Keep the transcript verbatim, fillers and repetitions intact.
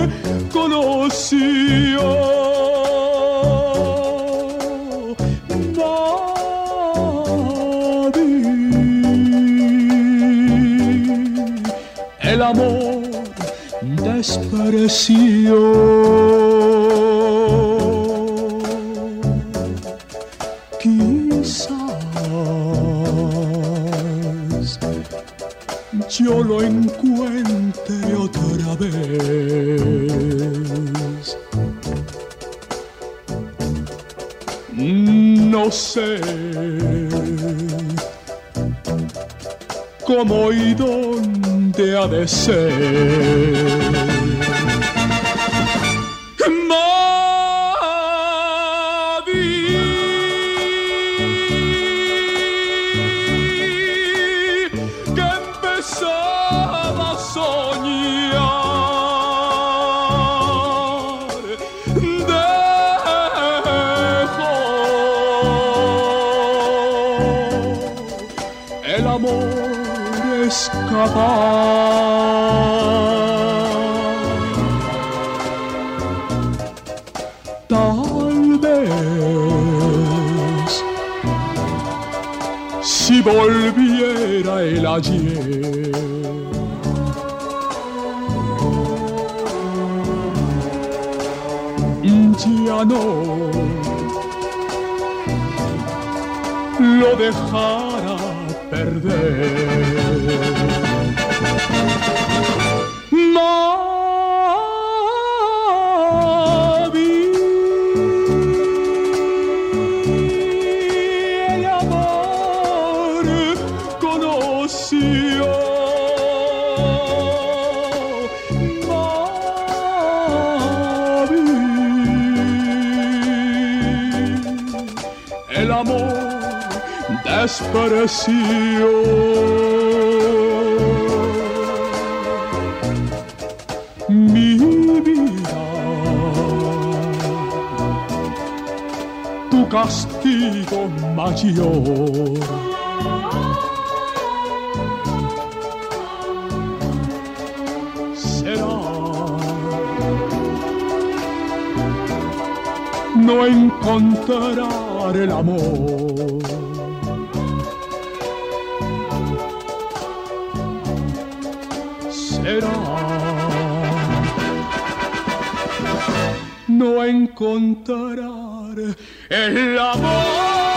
conoció. Nadie el amor despreció. Quizás yo lo encuentre otra vez. No sé cómo y dónde ha de ser. Tal vez si volviera el ayer, ya no lo dejara perder. Despreció. Mi vida, tu castigo mayor. Será no encontrar el amor. Será no encontrar el amor.